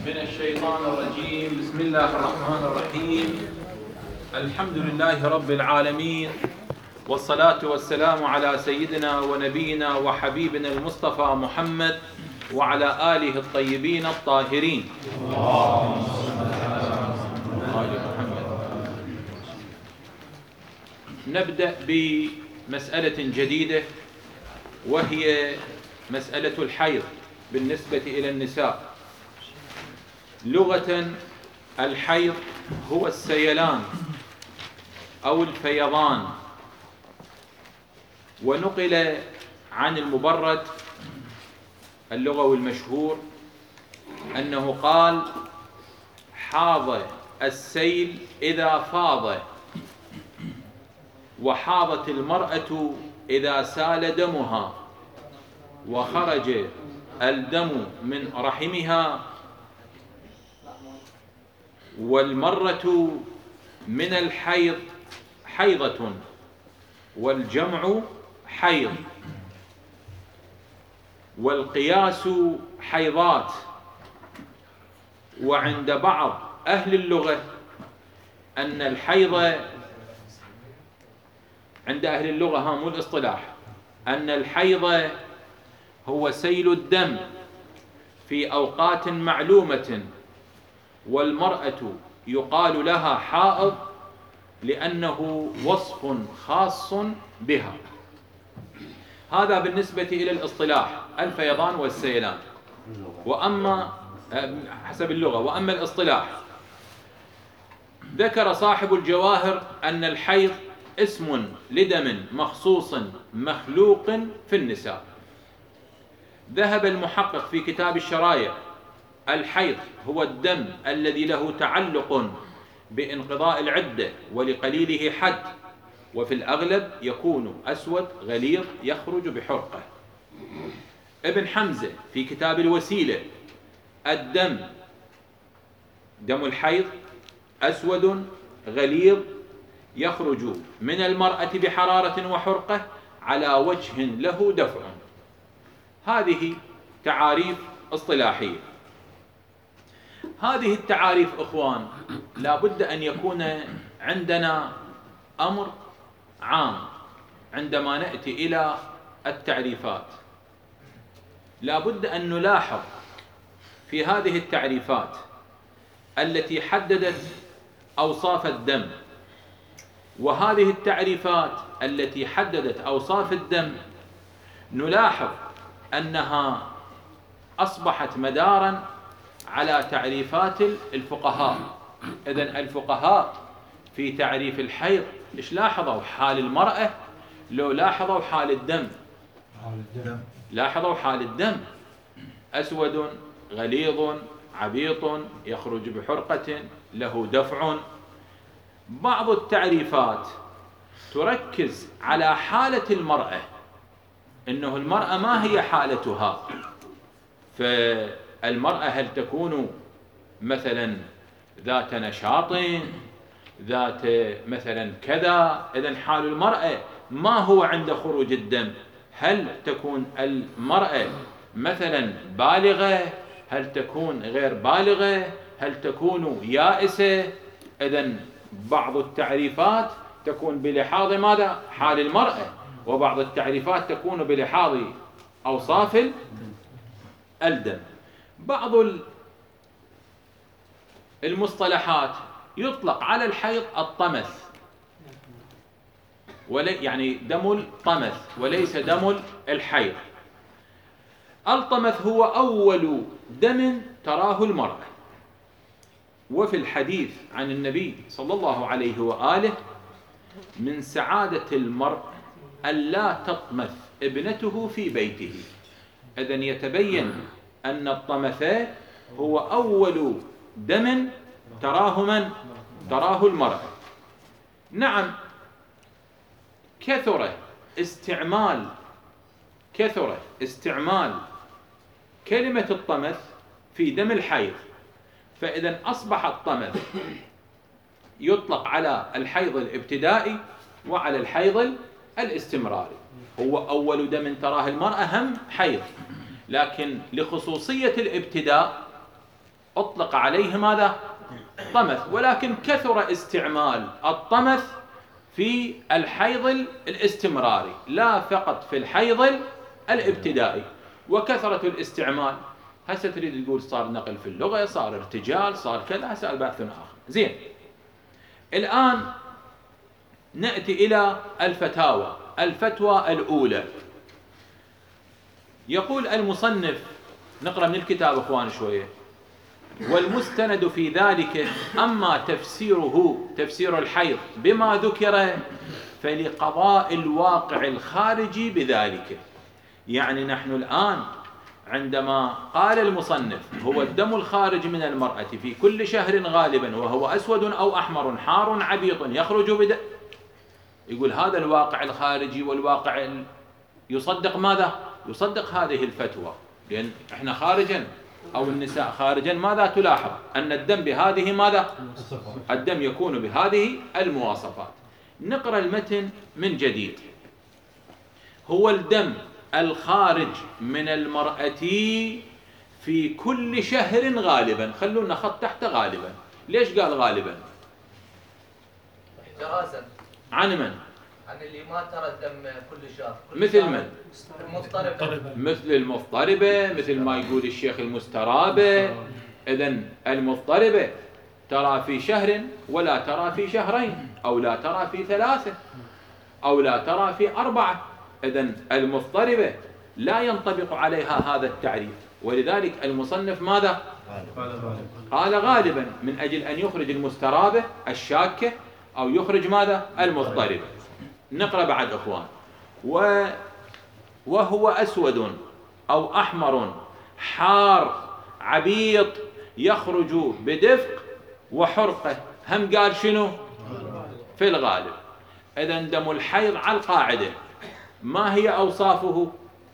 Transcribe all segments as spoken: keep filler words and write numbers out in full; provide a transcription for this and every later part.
من الشيطان الرجيم. بسم الله الرحمن الرحيم. الحمد لله رب العالمين، والصلاة والسلام على سيدنا ونبينا وحبيبنا المصطفى محمد وعلى آله الطيبين الطاهرين. نبدأ بمسألة جديدة، وهي مسألة الحيض بالنسبة إلى النساء. لغة الحيض هو السيلان أو الفيضان، ونقل عن المبرد اللغوي المشهور أنه قال: حاض السيل إذا فاض، وحاضت المرأة إذا سال دمها، وخرج الدم من رحمها، والمرة من الحيض حيضة، والجمع حيض، والقياس حيضات. وعند بعض أهل اللغة أن الحيض، عند أهل اللغة ها مو الاصطلاح، أن الحيض هو سيل الدم في أوقات معلومة، والمرأة يقال لها حائض لأنه وصف خاص بها. هذا بالنسبة إلى الاصطلاح، الفيضان والسيلان، وأما حسب اللغة. وأما الاصطلاح، ذكر صاحب الجواهر أن الحيض اسم لدم مخصوص مخلوق في النساء. ذهب المحقق في كتاب الشرايع: الحيض هو الدم الذي له تعلق بانقضاء العدة ولقليله حد، وفي الأغلب يكون أسود غليظ يخرج بحرقة. ابن حمزة في كتاب الوسيلة: الدم دم الحيض أسود غليظ يخرج من المرأة بحرارة وحرقة على وجه له دفع. هذه تعاريف اصطلاحية. هذه التعاريف إخوان لا بد أن يكون عندنا أمر عام عندما نأتي إلى التعريفات. لا بد أن نلاحظ في هذه التعريفات التي حددت أوصاف الدم، وهذه التعريفات التي حددت أوصاف الدم نلاحظ أنها أصبحت مداراً على تعريفات الفقهاء. إذن الفقهاء في تعريف الحيض إيش لاحظوا؟ حال المرأة. لو لاحظوا حال الدم، لاحظوا حال الدم: أسود غليظ عبيط يخرج بحرقة له دفع. بعض التعريفات تركز على حالة المرأة، إنه المرأة ما هي حالتها. فالمرأة هل تكون مثلا ذات نشاط، ذات مثلا كذا؟ إذن حال المرأة ما هو عند خروج الدم؟ هل تكون المرأة مثلا بالغة؟ هل تكون غير بالغة؟ هل تكون يائسة؟ إذن بعض التعريفات تكون بلحاظ ماذا؟ حال المرأة، وبعض التعريفات تكون بلحاظ أوصاف الدم. بعض المصطلحات يطلق على الحيض الطمث، يعني دم الطمث وليس دم الحيض. الطمث هو أول دم تراه المرأة. وفي الحديث عن النبي صلى الله عليه وآله: من سعادة المرء ألا تطمث ابنته في بيته. إذن يتبين أن الطمث هو أول دم تراه من؟ تراه المرأة. نعم، كثر استعمال كثر استعمال كلمة الطمث في دم الحيض، فإذا أصبح الطمث يطلق على الحيض الابتدائي وعلى الحيض الاستمراري. هو أول دم تراه المرأة هم حيض، لكن لخصوصية الابتداء أطلق عليه ماذا؟ طمث، ولكن كثر استعمال الطمث في الحيض الاستمراري لا فقط في الحيض الابتدائي. وكثرة الاستعمال هسه تريد تقول صار نقل في اللغة، صار ارتجال، صار كذا، هسه بحث آخر. زين، الآن نأتي إلى الفتاوى. الفتوى الأولى يقول المصنف، نقرأ من الكتاب إخوان شوية: والمستند في ذلك أما تفسيره تفسير الحيض بما ذكر فلقضاء الواقع الخارجي بذلك. يعني نحن الآن عندما قال المصنف هو الدم الخارج من المرأة في كل شهر غالبا وهو أسود أو أحمر حار عبيط يخرج بدم، يقول هذا الواقع الخارجي والواقع يصدق ماذا؟ يصدق هذه الفتوى، لأن احنا خارجا أو النساء خارجا ماذا تلاحظ؟ أن الدم بهذه ماذا؟ الدم يكون بهذه المواصفات. نقرأ المتن من جديد: هو الدم الخارج من المرأة في كل شهر غالبا. خلونا خط تحت غالبا. ليش قال غالبا؟ احترازا عن من؟ عن اللي ما ترى الدم كل شهر. كل مثل شهر من؟ المضطربة، مثل المضطربة، مثل ما يقول الشيخ المسترابة. إذن المضطربة ترى في شهر ولا ترى في شهرين، أو لا ترى في ثلاثة، أو لا ترى في أربعة. إذن المضطربة لا ينطبق عليها هذا التعريف، ولذلك المصنف ماذا؟ قال غالبا من أجل أن يخرج المسترابة الشاكة أو يخرج ماذا؟ المضطربة. نقرأ بعد أخوان: و وهو أسود أو أحمر حار عبيط يخرج بدفق وحرقة. هم قال شنو؟ في الغالب. إذن دم الحيض على القاعدة ما هي أوصافه؟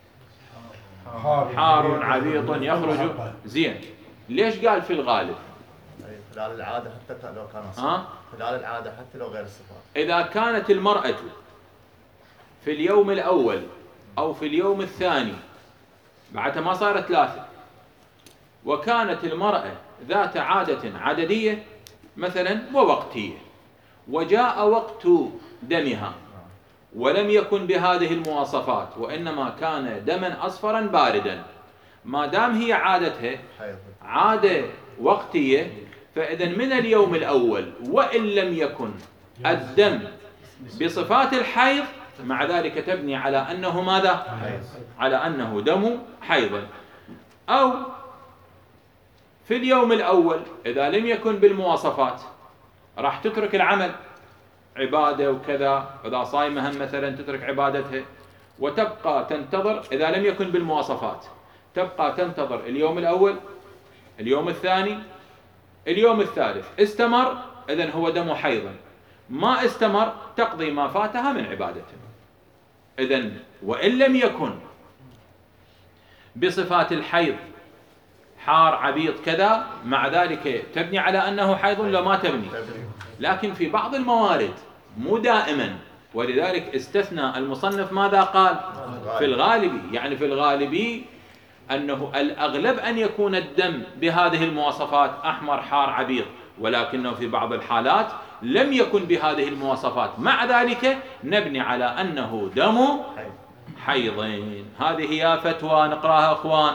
حار عبيط يخرج. زين، ليش قال في الغالب؟ خلال العادة حتى لو كان صفر. خلال العادة حتى لو غير الصفات. إذا كانت المرأة في اليوم الأول أو في اليوم الثاني بعد ما صارت ثلاثة، وكانت المرأة ذات عادة عددية مثلا ووقتية، وجاء وقت دمها ولم يكن بهذه المواصفات وإنما كان دما أصفرا باردا، ما دام هي عادتها عادة وقتية، فإذا من اليوم الأول وإن لم يكن الدم بصفات الحيض مع ذلك تبني على أنه ماذا؟ على أنه دم حيض. أو في اليوم الأول إذا لم يكن بالمواصفات راح تترك العمل، عبادة وكذا، إذا صايمة هم مثلا تترك عبادتها وتبقى تنتظر. إذا لم يكن بالمواصفات تبقى تنتظر اليوم الأول، اليوم الثاني، اليوم الثالث. استمر إذن هو دم حيض، ما استمر تقضي ما فاتها من عبادته. إذن وإن لم يكن بصفات الحيض حار عبيط كذا، مع ذلك تبني على أنه حيض ولا ما تبني؟ لكن في بعض الموارد مو دائما، ولذلك استثنى المصنف ماذا قال؟ في الغالبي. يعني في الغالبي أنه الأغلب أن يكون الدم بهذه المواصفات أحمر حار عبيط، ولكنه في بعض الحالات لم يكن بهذه المواصفات، مع ذلك نبني على أنه دم حيضين. هذه هي فتوى نقراها أخوان.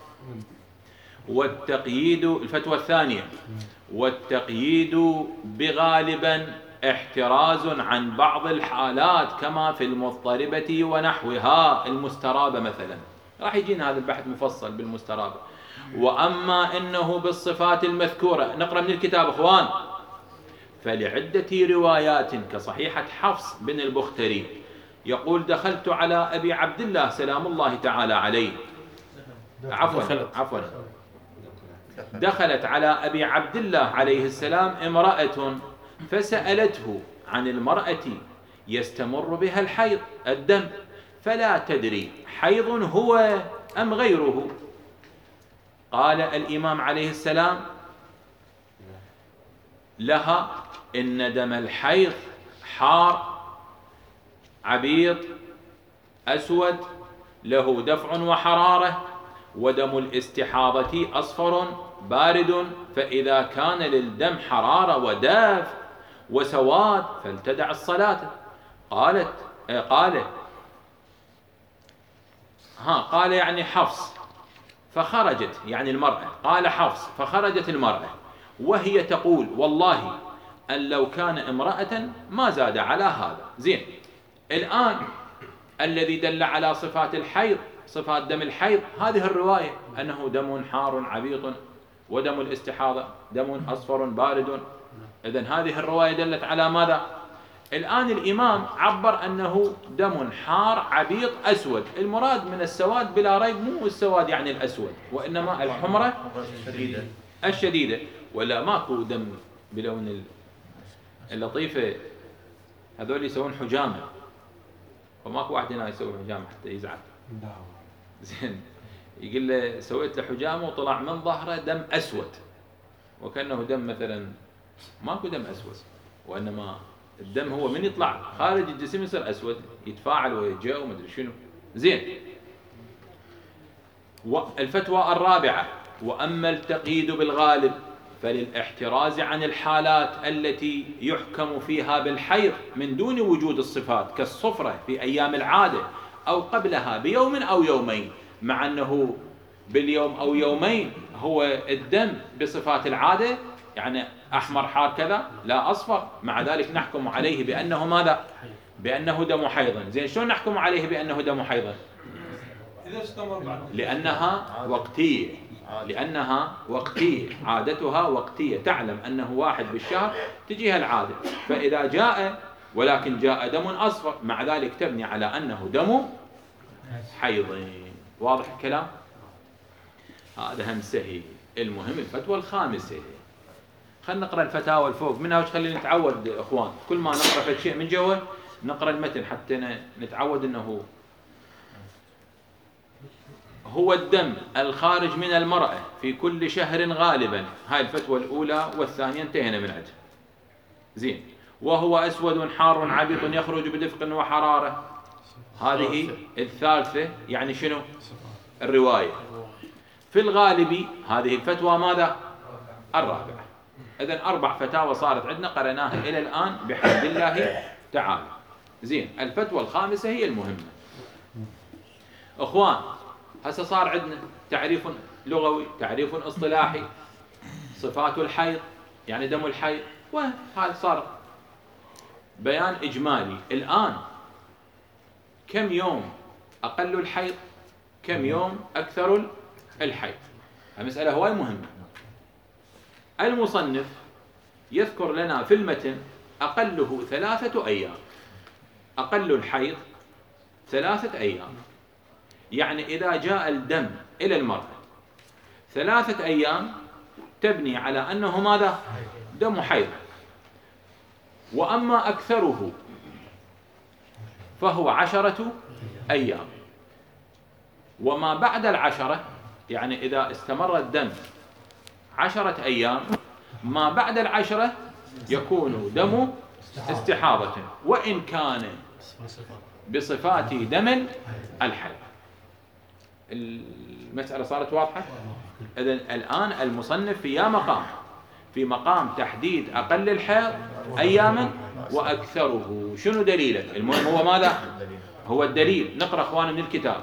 والتقييد، الفتوى الثانية: والتقييد بغالبا احتراز عن بعض الحالات كما في المضطربة ونحوها، المسترابة مثلا. راح يجينا هذا البحث مفصل بالمسترابة. وأما إنه بالصفات المذكورة، نقرأ من الكتاب أخوان: فلعدة روايات كصحيحة حفص بن البختري يقول: دخلت على أبي عبد الله سلام الله تعالى عليه، عفوا عفوا دخلت على أبي عبد الله عليه السلام امرأة فسألته عن المرأة يستمر بها الحيض الدم فلا تدري حيض هو أم غيره. قال الإمام عليه السلام لها: إن دم الحيض حار عبيط أسود له دفع وحرارة، ودم الاستحاضة أصفر بارد، فإذا كان للدم حرارة ودافء وسواد فلتدع الصلاة. قالت قال ها قال يعني حفص فخرجت، يعني المرأة، قال حفص فخرجت المرأة وهي تقول والله أن لو كان امرأة ما زاد على هذا. زين، الآن الذي دل على صفات الحيض، صفات دم الحيض، هذه الرواية أنه دم حار عبيط، ودم الاستحاضة دم أصفر بارد. إذن هذه الرواية دلت على ماذا؟ الآن الإمام عبر أنه دم حار عبيط أسود. المراد من السواد بلا ريب مو السواد يعني الأسود، وإنما الحمرة الشديدة الشديدة. ولا ماكو دم بلون اللطيفة، هذول يسوون حجامة، وماكو واحد هنا يسوي حجامة حتى يزعل. زين، يقول له سويت له حجامة وطلع من ظهره دم أسود، وكأنه دم مثلا. ماكو دم أسود، وإنما الدم هو من يطلع خارج الجسم يصير أسود، يتفاعل ويتجاء ومدري شنو. زين، الفتوى الرابعة: وأما التقييد بالغالب فللاحتراز عن الحالات التي يحكم فيها بالحيض من دون وجود الصفات، كالصفرة في أيام العادة أو قبلها بيوم أو يومين، مع أنه باليوم أو يومين هو الدم بصفات العادة، يعني أحمر حار كذا لا أصفر، مع ذلك نحكم عليه بأنه ماذا؟ بأنه دم حيض. زين، شلون نحكم عليه بأنه دم حيض؟ إذا استمر بعد لأنها وقتية، لأنها وقتية، عادتها وقتية، تعلم أنه واحد بالشهر تجيها العادة، فإذا جاء ولكن جاء دم أصفر مع ذلك تبني على أنه دم حيض. واضح الكلام؟ هذا هم سهل. المهم الفتوى الخامسة، خلينا نقرأ الفتاوى الفوق منها، وش خلينا نتعود أخوان كل ما نقرأ في شيء من جوا نقرأ المتن حتى نتعود أنه هو الدم الخارج من المرأة في كل شهر غالبا. هاي الفتوى الأولى والثانية انتهينا من عندها. زين، وهو أسود حار عبيط يخرج بدفق وحرارة. هذه الثالثة، يعني شنو؟ الرواية. في الغالب هذه الفتوى ماذا؟ الرابعة. إذن أربع فتاوى صارت عندنا قرأناها إلى الآن بحمد الله تعالى. زين، الفتوى الخامسة هي المهمة. أخوان، هسه صار عندنا تعريف لغوي، تعريف اصطلاحي، صفات الحيض يعني دم الحيض، وهذا صار بيان إجمالي. الآن كم يوم أقل الحيض، كم يوم أكثر الحيض؟ المسألة هواي مهمة. المصنف يذكر لنا في المتن أقله ثلاثة أيام، أقل الحيض ثلاثة أيام. يعني إذا جاء الدم إلى المرأة ثلاثة أيام تبني على أنه ماذا؟ دم حيض. وأما أكثره فهو عشرة أيام. وما بعد العشرة، يعني إذا استمر الدم عشرة أيام، ما بعد العشرة يكون دم استحاضة، وإن كان بصفات دم الحيض. المسألة صارت واضحة؟ إذن الآن المصنف في يا مقام، في مقام تحديد أقل الحيض أياما وأكثره. شنو دليله؟ المهم هو ماذا؟ هو الدليل. نقرأ أخوانا من الكتاب: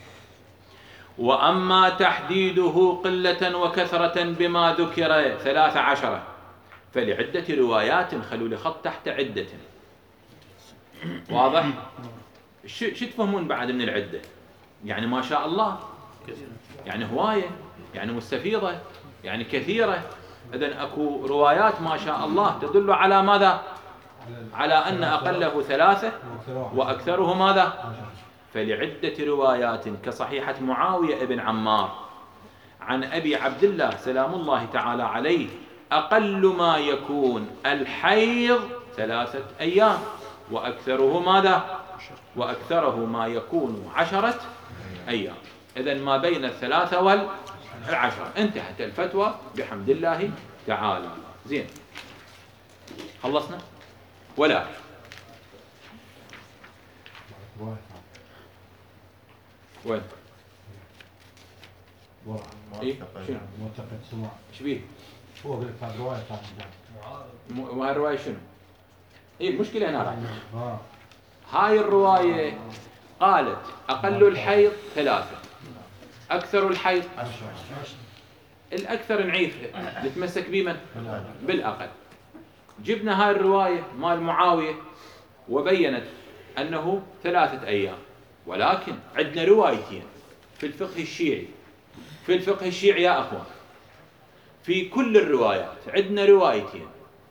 وأما تحديده قلة وكثرة بما ذكر ثلاث عشرة فلعدة روايات. خلوا لي خط تحت عدة. واضح؟ شو تفهمون بعد من العدة؟ يعني ما شاء الله، يعني هواية، يعني مستفيضة، يعني كثيرة. إذن أكو روايات ما شاء الله تدل على ماذا؟ على أن أقله ثلاثة وأكثره ماذا؟ فلعدة روايات كصحيحة معاوية ابن عمار عن أبي عبد الله سلام الله تعالى عليه أقل ما يكون الحيض ثلاثة أيام وأكثره ماذا؟ وأكثره ما يكون عشرة أيام. إذن ما بين الثلاثة والعشرة. انتهت الفتوى بحمد الله تعالى. زين، خلصنا؟ ولا وين؟ ورا إيه؟ موثقة شنو؟ يعني. موثقة سماع. ايش بيه؟ هو قال لك هذه رواية ثانية. م- وهاي الرواية شنو؟ اي المشكلة هنا راح. اه هاي الرواية قالت أقل الحيض ثلاثة، أكثر الحيض الأكثر نعيفها نتمسك بمن؟ بالأقل. جبنا هاي الرواية مال معاوية وبينت أنه ثلاثة أيام، ولكن عندنا روايتين في الفقه الشيعي. في الفقه الشيعي يا أخوان في كل الروايات عندنا روايتين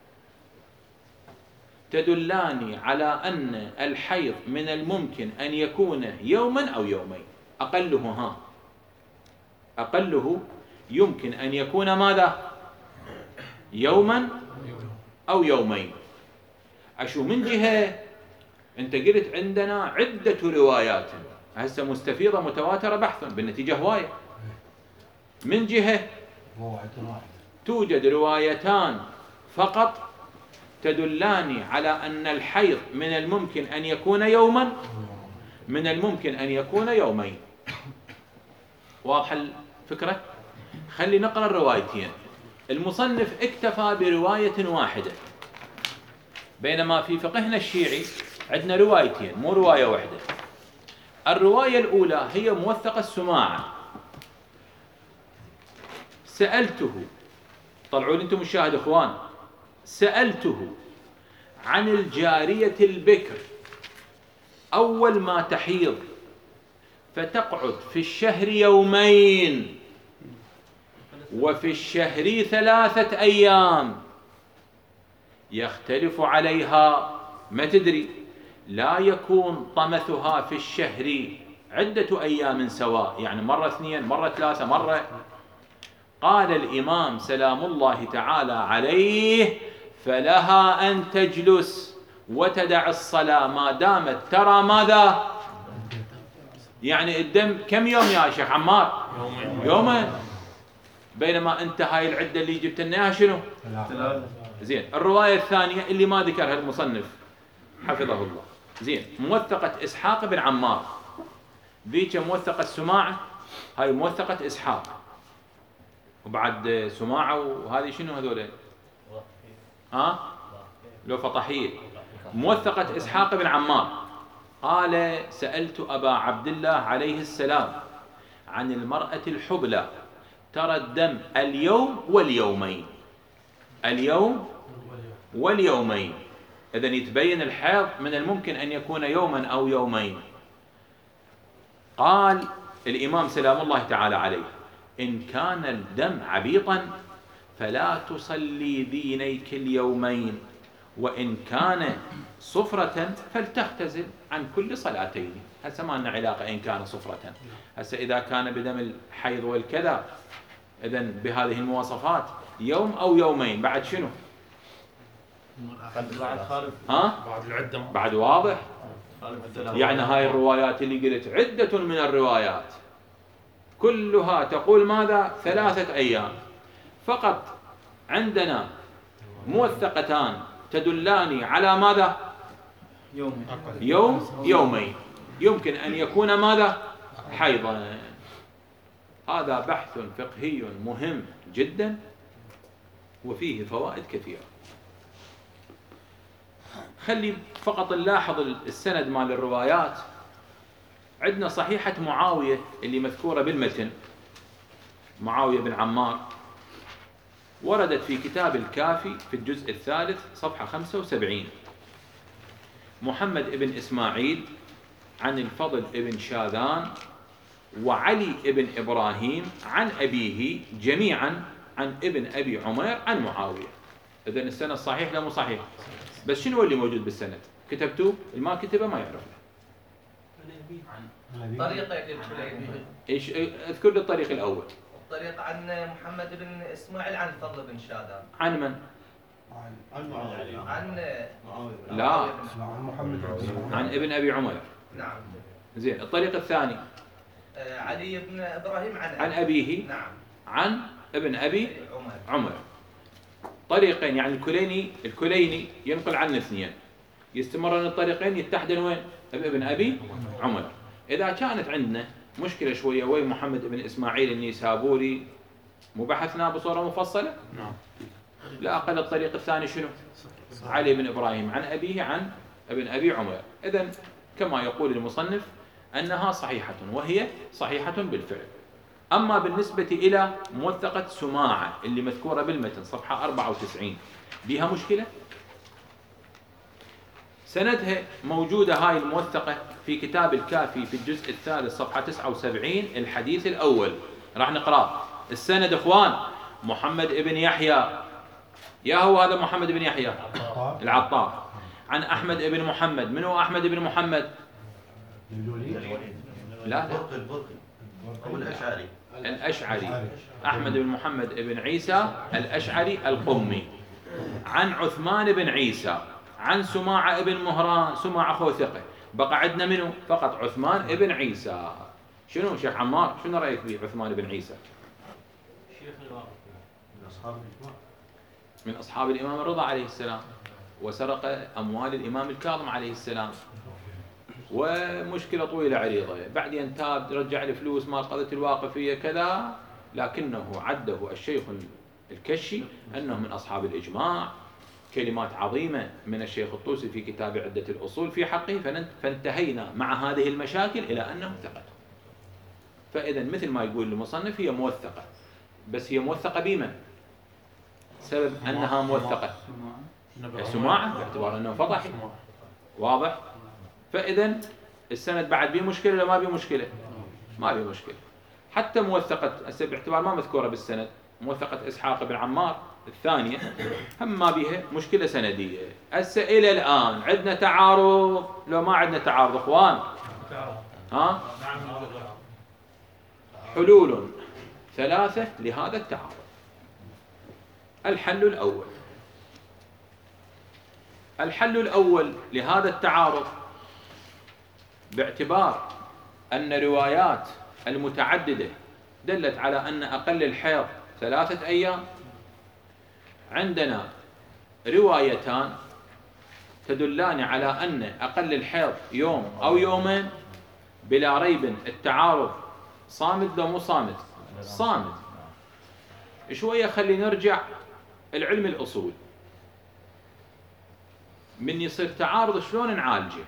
تدلان على أن الحيض من الممكن أن يكون يوما أو يومين. أقله ها أقله يمكن أن يكون ماذا؟ يوما أو يومين. أشو من جهة أنت قلت عندنا عدة روايات هسه مستفيضة متواترة بحثا بالنتيجة هواية. من جهة رواية واحدة توجد روايتان فقط تدلان على أن الحيض من الممكن أن يكون يوما، من الممكن أن يكون يومين. واضح الفكرة؟ خلي نقرأ الروايتين. المصنف اكتفى برواية واحدة، بينما في فقهنا الشيعي عندنا روايتين مو رواية واحدة. الرواية الأولى هي موثقة السماعة. سألته، طلعوا لي انتم الشاهد اخوان، سألته عن الجارية البكر أول ما تحيض فتقعد في الشهر يومين وفي الشهر ثلاثة أيام يختلف عليها، ما تدري، لا يكون طمثها في الشهر عدة أيام سواء، يعني مرة اثنين مرة ثلاثة مرة. قال الإمام سلام الله تعالى عليه فلها أن تجلس وتدع الصلاة ما دامت ترى ماذا؟ يعني الدم كم يوم يا شيخ عمار؟ يومين. بينما أنت هاي العدة اللي جبت لنا اياها شنو؟ ثلاثة. زين. الرواية الثانية اللي ما ذكرها المصنف حفظه الله، زين، موثقة إسحاق بن عمار. ذيك موثقة السماعة، هاي موثقة إسحاق، وبعد سماعة وهذه شنو هذول؟ ها؟ لو فطحية. موثقة إسحاق بن عمار قال سألت أبا عبد الله عليه السلام عن المرأة الحبلى ترى الدم اليوم واليومين، اليوم واليومين. إذن يتبين الحيض من الممكن أن يكون يوما أو يومين. قال الإمام سلام الله تعالى عليه إن كان الدم عبيطا فلا تصلي دينيك اليومين، وإن كان صفرة فلتختزل عن كل صلاتين. هسه ما لنا علاقة إن كان صفرة. هسه إذا كان بدم الحيض والكذا إذن بهذه المواصفات يوم أو يومين بعد شنو؟ بعد خالف ها؟ بعد العدة بعد واضح؟ خالف الثلاثة. يعني هاي الروايات اللي قلت عدة من الروايات كلها تقول ماذا؟ ثلاثة أيام فقط. عندنا موثقتان تدلان على ماذا؟ يوم يوم يومين. يمكن أن يكون ماذا؟ حيضا. هذا بحث فقهي مهم جدا وفيه فوائد كثيرة. خلي فقط نلاحظ السند مال الروايات. عندنا صحيحة معاوية اللي مذكورة بالمتن، معاوية بن عمار، وردت في كتاب الكافي في الجزء الثالث صفحة خمسة وسبعين. محمد بن إسماعيل عن الفضل بن شاذان وعلي بن إبراهيم عن أبيه جميعا عن ابن أبي عمير عن معاوية. إذن السند صحيح لا مو صحيح؟ بس شنو اللي موجود بالسند؟ كتبتوه؟ اللي ما كتبه ما يعرف. طريقة الكليني. ايش اذكر لي الطريق الاول. الطريق عن محمد بن اسماعيل عن الفضل بن شاذان. عن من؟ عن معاوية. عن لا، عن محمد بن عن ابن ابي عمير. نعم. زين. الطريق الثاني آه، علي بن ابراهيم عن عن ابيه نعم عن ابن ابي عمر. عمر. طريقين، يعني الكليني الكليني ينقل عن اثنين، يستمرن الطريقين يتحدن وين؟ بابن ابي عمر. اذا كانت عندنا مشكلة شوية وين محمد بن إسماعيل النيسابوري، مو بحثناه بصورة مفصلة؟ نعم. لا أقل الطريق الثاني شنو؟ علي بن إبراهيم عن أبيه عن ابن أبي عمر. إذن كما يقول المصنف أنها صحيحة، وهي صحيحة بالفعل. أما بالنسبة إلى موثقة سماعة اللي مذكورة بالمتن صفحة أربعة وتسعين، بها مشكلة. سندها موجودة هاي الموثقة في كتاب الكافي في الجزء الثالث صفحة تسعة وسبعين الحديث الأول، راح نقرأ السند إخوان. محمد بن يحيى، يا هو هذا محمد بن يحيى العطار، عن أحمد بن محمد. من هو أحمد بن محمد؟ لا لا البرقي البرقي أو الأشعري. الأشعري، أحمد بن محمد بن عيسى الأشعري القمي، عن عثمان بن عيسى، عن سماعة بن مهران. سماعة أخو ثقة، بقى عندنا منه فقط عثمان بن عيسى. شنو شيخ عمار، شنو رأيك به عثمان بن عيسى؟ من أصحاب الإجماع. من أصحاب الإمام الرضا عليه السلام، وسرق أموال الإمام الكاظم عليه السلام، ومشكلة طويلة عريضة. بعدين تاب، رجع الفلوس مال قضية الواقفية كذا، لكنه عده الشيخ الكشي أنه من أصحاب الإجماع. كلمات عظيمة من الشيخ الطوسي في كتاب عدة الأصول في حقه، فانتهينا مع هذه المشاكل إلى أنه ثقة. فإذا مثل ما يقول المصنف هي موثقة، بس هي موثقة بمن؟ سبب أنها موثقة سماعة، باعتبار أنه فضحي، واضح؟ فإذا السند بعد بيه مشكلة ولا ما بيه مشكلة؟ ما بيه مشكلة. حتى موثقة هسه باعتبار ما مذكورة بالسند، موثقة إسحاق بن عمار الثانية هم ما بيها مشكلة سندية. هسه إلى الآن عندنا تعارض لو ما عندنا تعارض إخوان؟ ها؟ حلول ثلاثة لهذا التعارض. الحل الأول، الحل الأول لهذا التعارض باعتبار أن روايات المتعددة دلت على أن أقل الحيض ثلاثة أيام، عندنا روايتان تدلان على أن أقل الحيض يوم أو يومين. بلا ريب التعارض صامد لو مو صامد؟ صامد. شوية خلي نرجع العلم الأصول، من يصير تعارض شلون نعالجه؟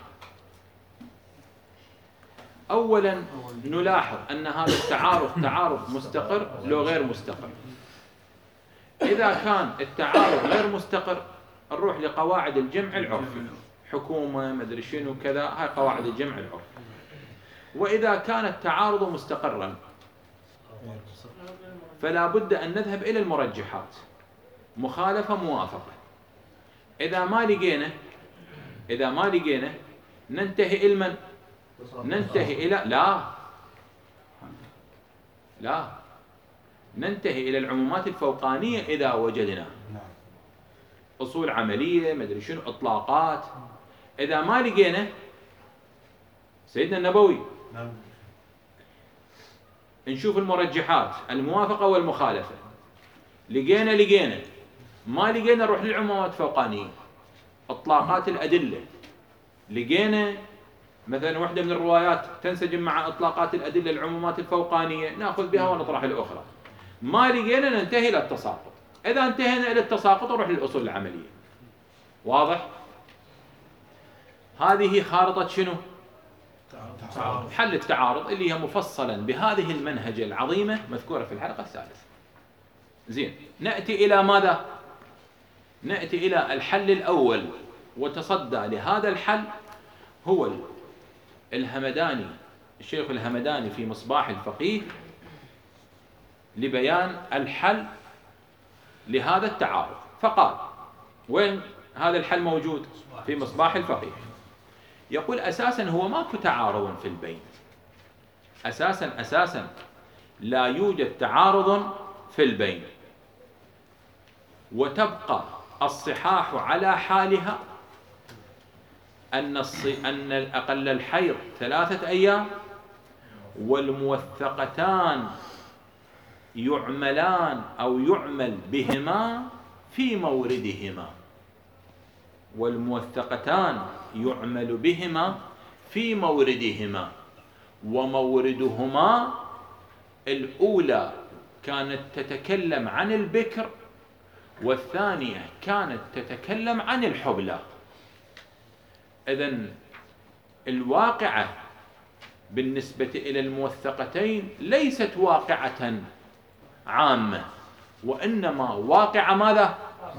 أولا نلاحظ أن هذا التعارض تعارض مستقر لو غير مستقر. إذا كان التعارض غير مستقر نروح لقواعد الجمع العرفي، حكومة مدري شنو كذا، هاي قواعد الجمع العرفي. وإذا كان التعارض مستقرا فلا بد أن نذهب إلى المرجحات، مخالفة موافقة. إذا ما لقينا إذا ما لقينا ننتهي إلى من؟ ننتهي إلى لا لا ننتهي إلى العمومات الفوقانية إذا وجدنا أصول عملية مدري شنو إطلاقات. إذا ما لقينا سيدنا النبوي نشوف المرجحات الموافقة والمخالفة. لقينا لقينا ما لقينا نروح للعمومات الفوقانية، إطلاقات الأدلة. لقينا مثلا واحدة من الروايات تنسجم مع إطلاقات الأدلة العمومات الفوقانية، نأخذ بها ونطرح الأخرى. ما لقينا ننتهي إلى التساقط. إذا انتهينا إلى التساقط نروح للأصول العملية. واضح؟ هذه خارطة شنو؟ حل التعارض اللي هي مفصلا بهذه المنهجة العظيمة مذكورة في الحلقة الثالثة. زين، نأتي إلى ماذا؟ نأتي إلى الحل الأول، وتصدى لهذا الحل هو الهمداني، الشيخ الهمداني في مصباح الفقيه، لبيان الحل لهذا التعارض. فقال وين هذا الحل موجود؟ في مصباح الفقيه. يقول أساسا هو ماكو تعارض في البين، أساسا أساسا لا يوجد تعارض في البين، وتبقى الصحاح على حالها، أن أن أقل الحيض ثلاثة أيام، والموثقتان يعملان أو يعمل بهما في موردهما. والموثقتان يعمل بهما في موردهما، وموردهما الأولى كانت تتكلم عن البكر والثانية كانت تتكلم عن الحبلى. إذن الواقعة بالنسبة إلى الموثقتين ليست واقعة عامة، وإنما واقعة ماذا؟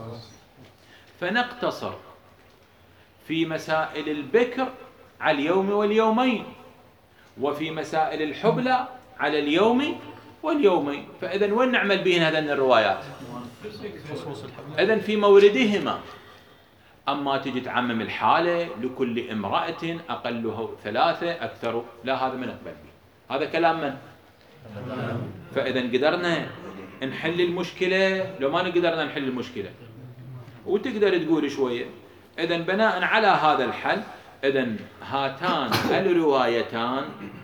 فنقتصر في مسائل البكر على اليوم واليومين، وفي مسائل الحبلى على اليوم واليومين. فإذن وين نعمل بهن هذين الروايات؟ إذن في موردهما. أما تجي تعمم الحالة لكل امرأة أقله ثلاثة أكثر، لا، هذا ما نقبل به، هذا كلام من؟ فإذن قدرنا نحل المشكلة لو ما قدرنا نحل المشكلة، وتقدر تقول شوية. إذن بناء على هذا الحل، إذن هاتان الروايتان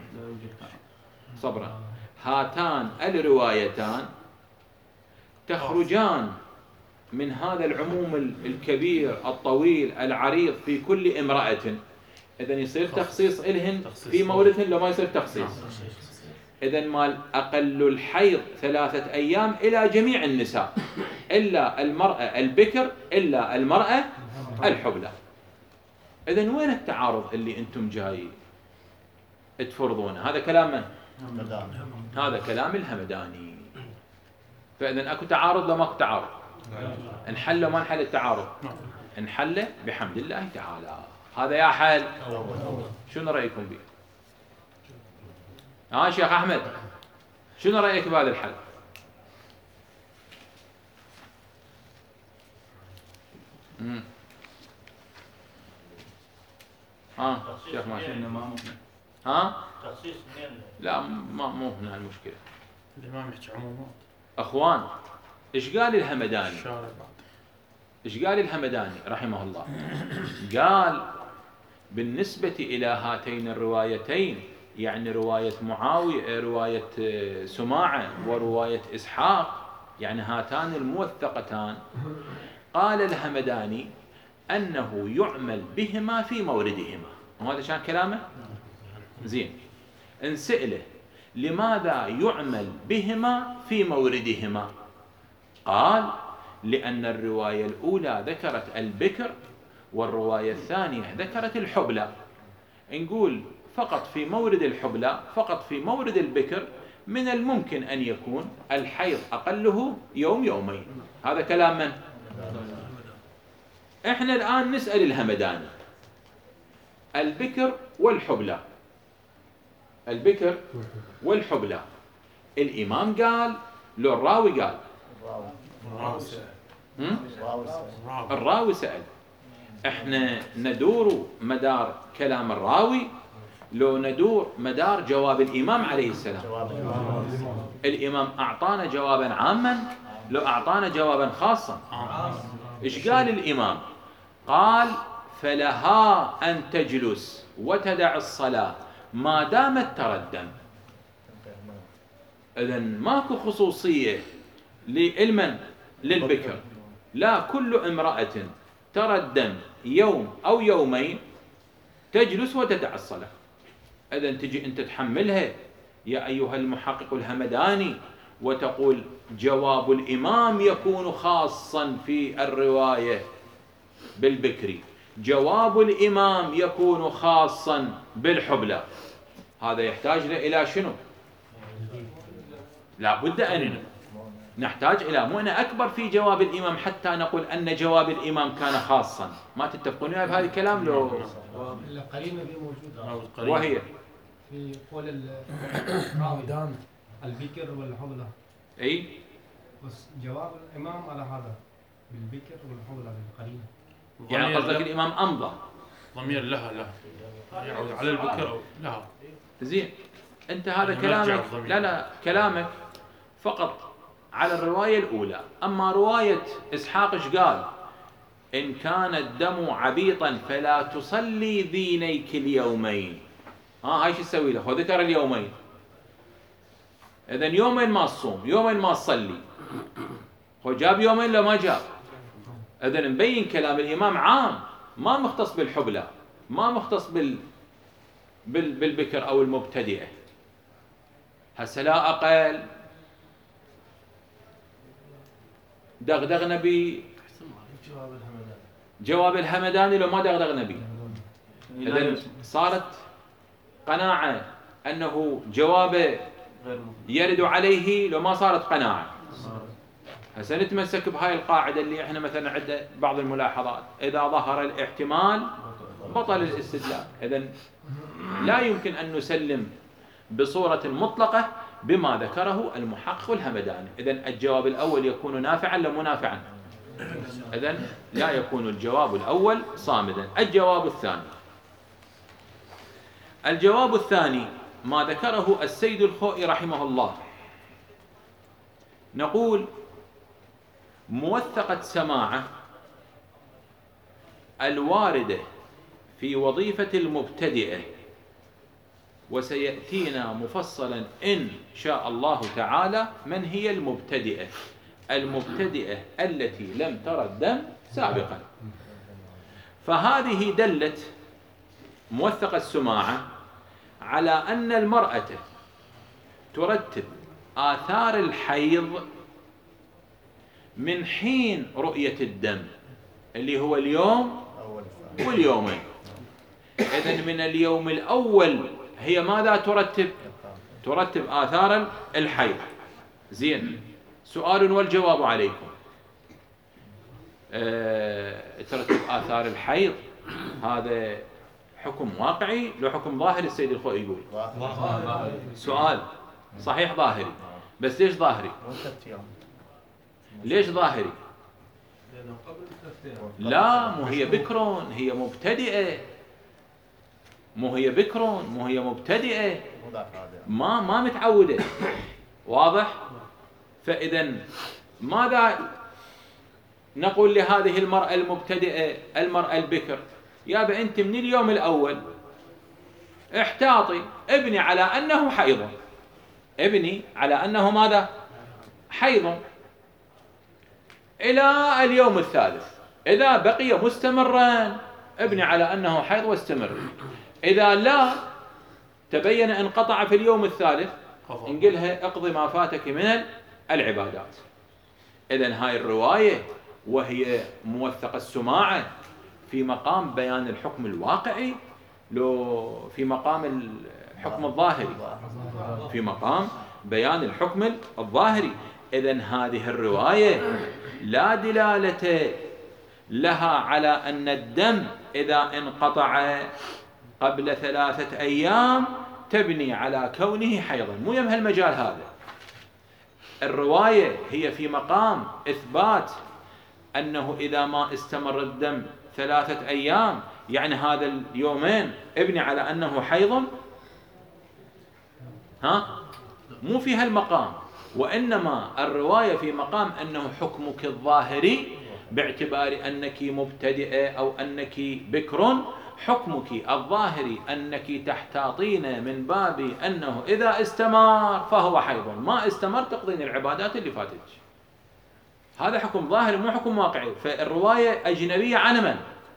صبرا هاتان الروايتان تخرجان من هذا العموم الكبير الطويل العريض في كل امرأة. إذن يصير تخصيص إلهن في موردهن لو ما يصير تخصيص. إذن مال أقل الحيض ثلاثة أيام إلى جميع النساء إلا المرأة البكر إلا المرأة الحبلى. إذن وين التعارض اللي أنتم جاي تفرضونه؟ هذا كلام من؟ هذا كلام الهمداني. فإذن أكو تعارض لو ماكو تعارض؟ نحله ما نحل التعارض؟ نحله بحمد الله تعالى. هذا يا حل. شنو رأيكم به؟ ها آه شيخ أحمد، شنو رأيك بهذا الحل؟ امم ها شيخ ماشي. ها تخصيص منين؟ لا ما مو هنا المشكلة. الإمام يحكي عمومات. أخوان، إيش قال الهمداني؟ إيش قال الهمداني رحمه الله؟ قال بالنسبة إلى هاتين الروايتين، يعني رواية معاوية، رواية سماعة ورواية إسحاق، يعني هاتان الموثقتان، قال الهمداني أنه يعمل بهما في موردهما. وهذا كان كلامه؟ زين. انسأله لماذا يعمل بهما في موردهما؟ قال لأن الرواية الأولى ذكرت البكر والرواية الثانية ذكرت الحبلى. نقول فقط في مورد الحبلى، فقط في مورد البكر من الممكن أن يكون الحيض أقله يوم يومين. هذا كلام من؟ احنا الآن نسأل الهمداني البكر والحبلى، البكر والحبلى الإمام قال لو الراوي قال؟ الراوي سأل. احنا ندور مدار كلام الراوي لو ندور مدار جواب الإمام عليه السلام؟ الإمام أعطانا جوابا عاما لو أعطانا جوابا خاصا؟ إيش قال الإمام؟ قال فلها أن تجلس وتدع الصلاة ما دامت تردم. إذن ماكو خصوصية للمن؟ للبكر. لا، كل امرأة تردم يوم أو يومين تجلس وتدع الصلاة. إذن تجي أنت تحملها يا أيها المحقق الهمداني وتقول جواب الإمام يكون خاصا في الرواية بالبكري، جواب الإمام يكون خاصا بالحبلى. هذا يحتاج إلى شنو؟ لا بد أن نحتاج إلى مؤنة أكبر في جواب الإمام حتى نقول أن جواب الإمام كان خاصا. ما تتفقون بهذا الكلام؟ لو القرينة دي موجودة وهي في قول الراوي البكر والحبلى. أي بس جواب الإمام على هذا بالبكر والحبلى بالقرينة. يعني قصدك الإمام أمضى ضمير لها لها يعود على البكر أو لها. زين. أنت هذا كلامك، لا لا كلامك فقط على الرواية الأولى. أما رواية إسحاق إيش قال؟ إن كان الدم عبيطا فلا تصلي ذينيك اليومين. ها هاي شو تسوي له؟ هو ذكر اليومين. إذن يومين ما تصوم، يومين ما تصلي. هو جاب يومين لو ما جاب. إذن مبين كلام الإمام عام، ما مختص بالحبلى، ما مختص بال بالبكر أو المبتدئة. هسه لا أقل دغدغنا ب جواب الهمداني لو ما دغدغنا به، إذن صارت قناعة أنه جوابه يرد عليه لو ما صارت قناعة. هسه نتمسك بهاي القاعدة اللي احنا مثلا عندنا بعض الملاحظات، إذا ظهر الاحتمال بطل الاستدلال. إذن لا يمكن أن نسلم بصورة مطلقة بما ذكره المحقق الهمداني. إذن الجواب الأول يكون نافعا لا منافعا؟ إذن لا يكون الجواب الأول صامدا. الجواب الثاني، الجواب الثاني ما ذكره السيد الخوئي رحمه الله، نقول موثقة سماعة الواردة في وظيفة المبتدئة، وسيأتينا مفصلا إن شاء الله تعالى من هي المبتدئة، المبتدئة التي لم ترى الدم سابقا. فهذه دلت موثقة السماعة على أن المرأة ترتب آثار الحيض من حين رؤية الدم اللي هو اليوم واليومين. إذن من اليوم الأول هي ماذا ترتب؟ ترتب آثار الحيض. زين، سؤال والجواب عليكم. أه ترتب آثار الحيض، هذا حكم واقعي لو حكم ظاهري؟ السيد الخوئي يقول سؤال صحيح ظاهري، بس ليش ظاهري؟ ليش ظاهري؟ لا، مو هي بكرون، هي مبتدئة، مو هي بكرون، مو هي مبتدئة، ما ما متعودة. واضح؟ فإذا ماذا نقول لهذه المرأة المبتدئة، المرأة البكر؟ يابا أنت من اليوم الأول احتاطي، ابني على أنه حيض، ابني على أنه ماذا؟ حيض إلى اليوم الثالث. إذا بقي مستمرا ابني على أنه حيض واستمر. إذا لا تبين انقطع في اليوم الثالث، نقلها اقضي ما فاتك من العبادات. إذن هاي الرواية وهي موثقة السماعة في مقام بيان الحكم الواقعي لو في مقام الحكم الظاهري؟ في مقام بيان الحكم الظاهري. إذن هذه الرواية لا دلالة لها على أن الدم إذا انقطع قبل ثلاثة أيام تبني على كونه حيضا، مو يم هالمجال هذا. الرواية هي في مقام إثبات أنه إذا ما استمر الدم ثلاثة أيام يعني هذا اليومين ابني على أنه حيض، ها؟ مو في هالمقام. وإنما الرواية في مقام أنه حكمك الظاهري باعتبار أنك مبتدئة أو أنك بكر، حكمك الظاهري أنك تحتاطين من باب أنه إذا استمر فهو حيض، ما استمر تقضين العبادات اللي فاتت. هذا حكم ظاهري مو حكم واقعي. فالرواية أجنبية عن من؟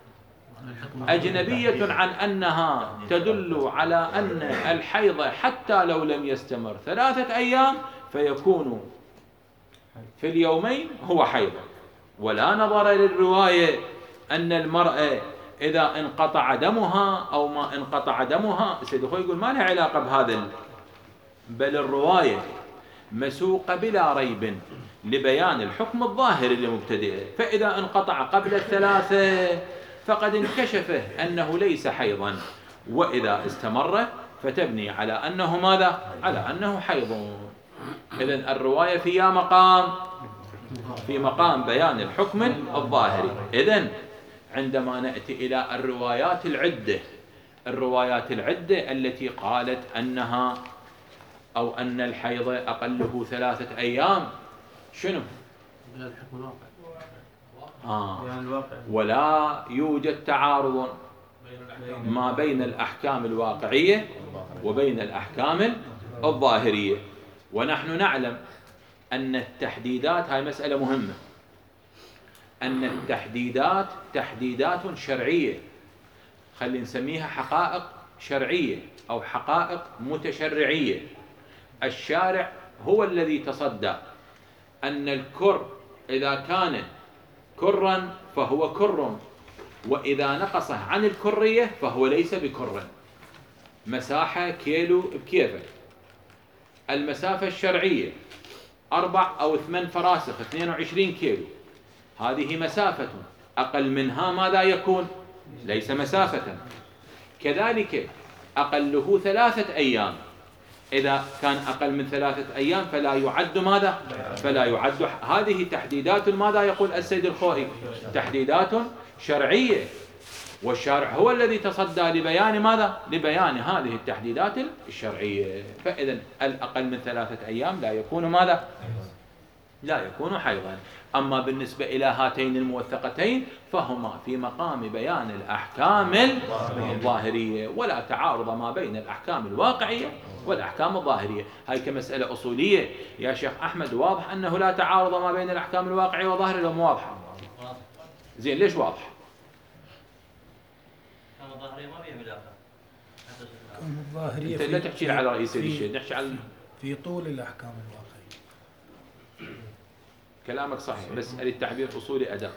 أجنبية عن أنها تدل على أن الحيض حتى لو لم يستمر ثلاثة أيام فيكون في اليومين هو حيض. ولا نظر للرواية أن المرأة إذا انقطع دمها أو ما انقطع دمها. السيد الخوئي يقول ما لها علاقة بهذا، بل الرواية مسوقة بلا ريب لبيان الحكم الظاهري للمبتدئة. فإذا انقطع قبل الثلاثة فقد انكشف أنه ليس حيضا، وإذا استمر فتبني على أنه ماذا؟ على أنه حيض. إذن الرواية في مقام في مقام بيان الحكم الظاهري. إذن عندما نأتي إلى الروايات العدة، الروايات العدة التي قالت أنها أو أن الحيض أقله ثلاثة أيام، شنو؟ الحكم الواقع. آه. ولا يوجد تعارض ما بين الأحكام الواقعية وبين الأحكام الظاهرية. ونحن نعلم أن التحديدات، هاي مسألة مهمة، أن التحديدات تحديدات شرعية، خلي نسميها حقائق شرعية أو حقائق متشرعية. الشارع هو الذي تصدى أن الكر إذا كان كرا فهو كر، وإذا نقصه عن الكرية فهو ليس بكر. مساحة كيلو بكيفك. المسافة الشرعية أربع أو ثمان فراسخ اثنين وعشرين كيلو، هذه مسافة. أقل منها ماذا يكون؟ ليس مسافة. كذلك أقله ثلاثة أيام، إذا كان أقل من ثلاثة أيام فلا يعد ماذا؟ فلا يعد. هذه تحديدات ماذا يقول السيد الخوئي؟ تحديدات شرعية، والشارع هو الذي تصدى لبيان ماذا؟ لبيان هذه التحديدات الشرعية. فإذا الأقل من ثلاثة أيام لا يكون ماذا؟ لا يكون حيضا. أما بالنسبة إلى هاتين الموثقتين فهما في مقام بيان الأحكام الظاهرية، ولا تعارض ما بين الأحكام الواقعية والأحكام الظاهرية. هاي كمسألة أصولية يا شيخ أحمد واضح أنه لا تعارض ما بين الأحكام الواقعية والظاهرية، لو مو واضحة؟ زين، ليش واضح؟ الظاهرية ما فيها ملاحة. الظاهرية أنت لا تحكي على رئيس الشيء، نحكي على في طول الأحكام الواقعية. كلامك صحيح، بس التعبير أصولي أدق.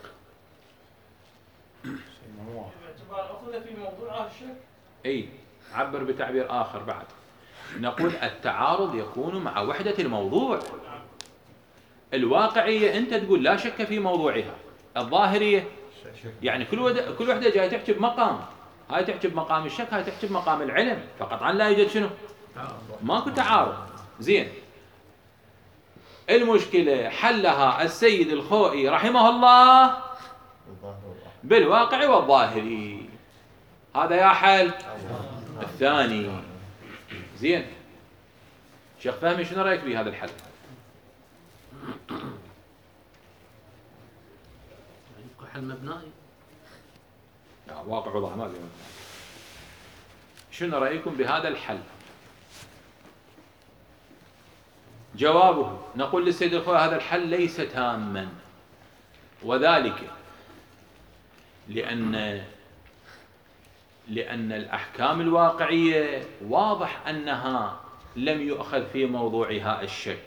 باعتبار أخذ في موضوع الشك. أي عبر بتعبير آخر بعد، نقول التعارض يكون مع وحدة الموضوع. الواقعية أنت تقول لا شك في موضوعها، الظاهرية يعني كل وحدة كل وحدة جاي تحكي بمقام، هاي تحكي بمقام الشك، هاي تحكي بمقام العلم، فقطعا لا يوجد شنو؟ ماكو تعارض. زين، المشكلة حلها السيد الخوئي رحمه الله بالواقع والظاهري. هذا يا حل الثاني. زين، شيخ فهمي شنو رأيك بهذا الحل؟ يبقى حل مبنائي. لا، واقع وظاهر ما بيهم. شنو رأيكم بهذا الحل؟ جوابه نقول للسيد الخوئي هذا الحل ليس تاما، وذلك لأن لأن الأحكام الواقعية واضح أنها لم يؤخذ في موضوعها الشك،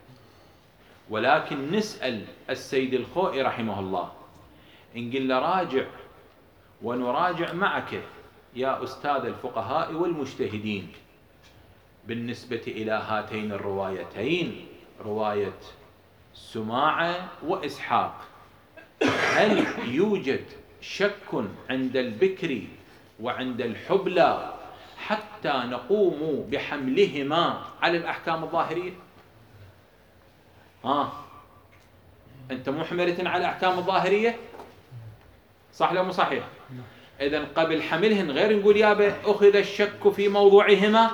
ولكن نسأل السيد الخوئي رحمه الله، إن قلنا راجع ونراجع معك يا أستاذ الفقهاء والمجتهدين بالنسبة إلى هاتين الروايتين، رواية سماعة وإسحاق، هل يوجد شك عند البكر وعند الحبلى حتى نقوم بحملهما على الأحكام الظاهرية؟ آه. أنت محملة على الأحكام الظاهرية؟ صح لو مو صحيح؟ إذن قبل حملهن غير نقول يابا أخذ الشك في موضوعهما.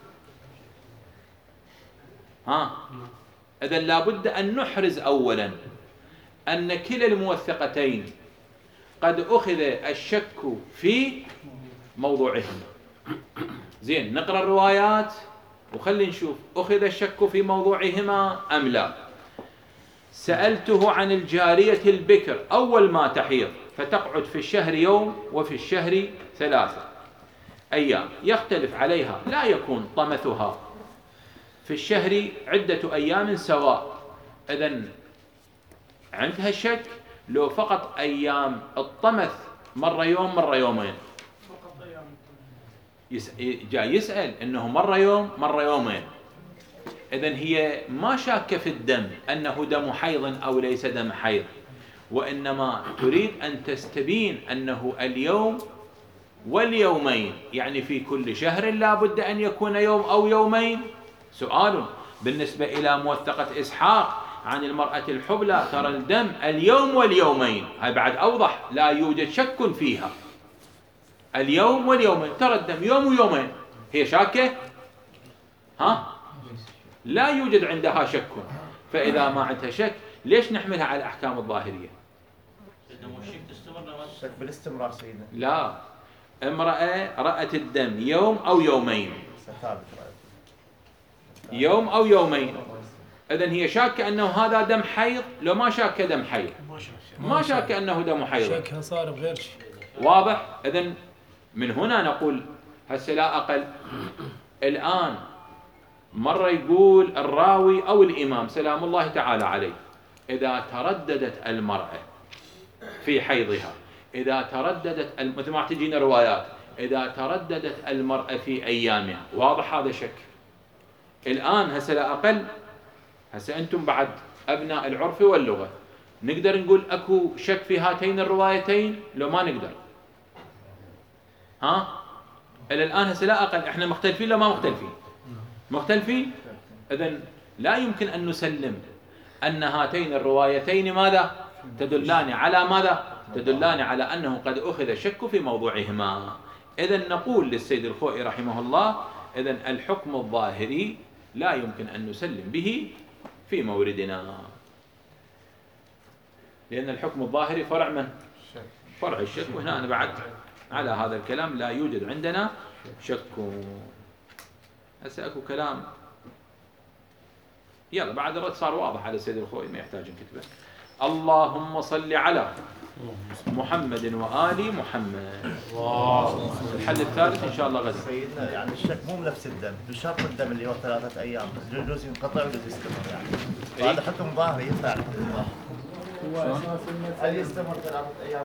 ها، إذن لابد أن نحرز أولا أن كلا الموثقتين قد أخذ الشك في موضوعهما. زين، نقرأ الروايات وخلي نشوف أخذ الشك في موضوعهما أم لا. سألته عن الجارية البكر أول ما تحيض فتقعد في الشهر يوم وفي الشهر ثلاثة أيام، يختلف عليها، لا يكون طمثها في الشهر عدة أيام سواء. إذن عندها شك لو فقط أيام الطمث مرة يوم مرة يومين. جاي يسأل إنه مرة يوم مرة يومين. إذن هي ما شاكة في الدم أنه دم حيض أو ليس دم حيض، وإنما تريد أن تستبين أنه اليوم واليومين، يعني في كل شهر لا بد أن يكون يوم أو يومين. سؤال بالنسبة إلى موثقة إسحاق عن المرأة الحبلى ترى الدم اليوم واليومين، هاي بعد أوضح، لا يوجد شك فيها. اليوم واليومين ترى الدم يوم ويومين، هي شاكة؟ ها؟ لا يوجد عندها شك. فإذا ما عندها شك ليش نحملها على الأحكام الظاهرية؟ الشك بالاستمرار سيدنا. لا، امرأة رأت الدم يوم أو يومين، يوم أو يومين، إذن هي شاكة أنه هذا دم حيض لو ما شاكة دم حيض، ما شاكة أنه دم حيض، شكها صار بغير شيء. واضح؟ إذن من هنا نقول هسه لا أقل. الآن مرة يقول الراوي أو الإمام سلام الله تعالى عليه إذا ترددت المرأة في حيضها، إذا ترددت مثل ما تجينا روايات إذا ترددت المرأة في أيامها، واضح هذا شك. الآن هسه لا أقل، هسه أنتم بعد أبناء العرف واللغة، نقدر نقول أكو شك في هاتين الروايتين لو ما نقدر؟ ها؟ إلى الآن هسه لا أقل إحنا مختلفين لو ما مختلفين؟ مختلفين؟ إذن لا يمكن أن نسلم أن هاتين الروايتين ماذا؟ تدلان على ماذا؟ تدلان على أنه قد أخذ الشك في موضوعهما. إذن نقول للسيد الخوئي رحمه الله إذن الحكم الظاهري لا يمكن أن نسلم به في موردنا، لأن الحكم الظاهري فرع من؟ فرع الشك، وهنا أنا بعد على هذا الكلام لا يوجد عندنا شك. هسه أكو كلام يلا بعد الرد صار واضح على السيد الخوئي ما يحتاج نكتبه. اللهم صل على محمد وآل محمد. الحل الثالث إن شاء الله غدا. سيدنا يعني الشك مو بنفس الدم، بشرط الدم اللي هو ثلاثة أيام، يجوز ينقطع ويجوز يستمر يعني. وهذا حكم ظاهري ينفع الحكم الظاهري. هل يستمر ثلاثة أيام